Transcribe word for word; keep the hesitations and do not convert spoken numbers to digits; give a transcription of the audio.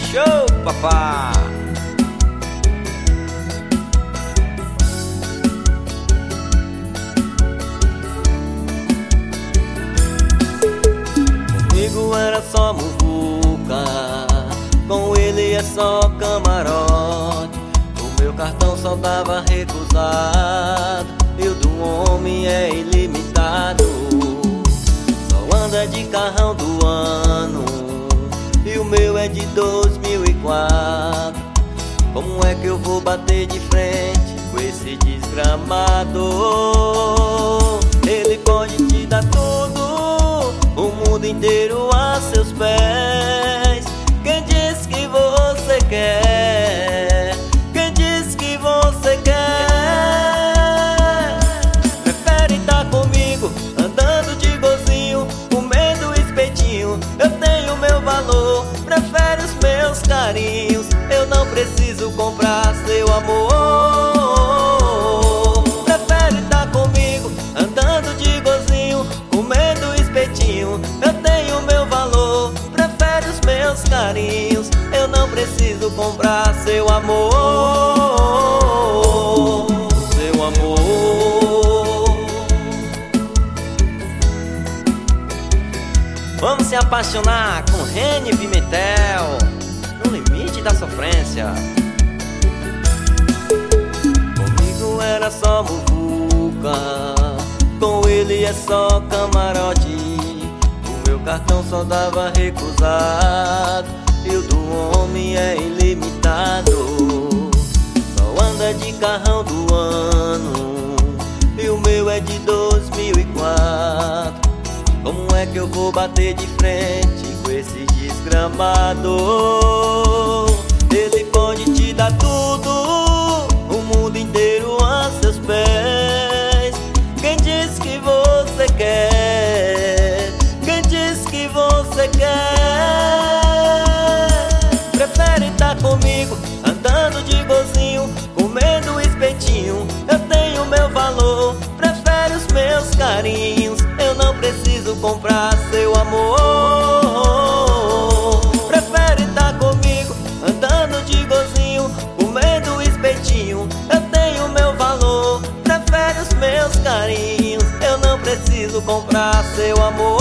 Show, papá! Comigo era só muvuca, com ele é só camarote. O meu cartão só dava recusado, e o do homem é ilimitado. Só anda de carrão do ano, e o meu é de dois mil e quatro. Como é que eu vou bater de frente com esse desgramado? Ele pode te dar tudo, o mundo inteiro a seus pés. Quem diz que você quer? Quem diz que você quer? Prefere estar comigo, andando de gozinho, comendo espetinho. Eu tenho meu valor, prefere os meus carinhos. Eu não preciso comprar seu amor. Prefere estar comigo, andando de gozinho, comendo espetinho. Eu tenho meu valor, prefere os meus carinhos. Eu não preciso comprar seu amor. Seu amor. Vamos se apaixonar com Rene Pimentel, no limite da sofrência. Comigo era só muvuca, com ele é só camarote. O meu cartão só dava recusado, e o do homem é ilimitado. Só anda de carrão do ano, e o meu é de dois mil e quatro. Como é que eu vou bater de frente com esse desgramado? Ele pode te dar tudo, o mundo inteiro a seus pés. Quem diz que você quer? Quem diz que você quer? Prefere estar comigo, andando de gozinho, comendo espetinho. Eu tenho meu valor, prefere os meus carinhos. Eu não preciso comprar seu amor. Prefere estar comigo, andando de gozinho, comendo espetinho. Eu tenho meu valor, prefere os meus carinhos. Eu não preciso comprar seu amor.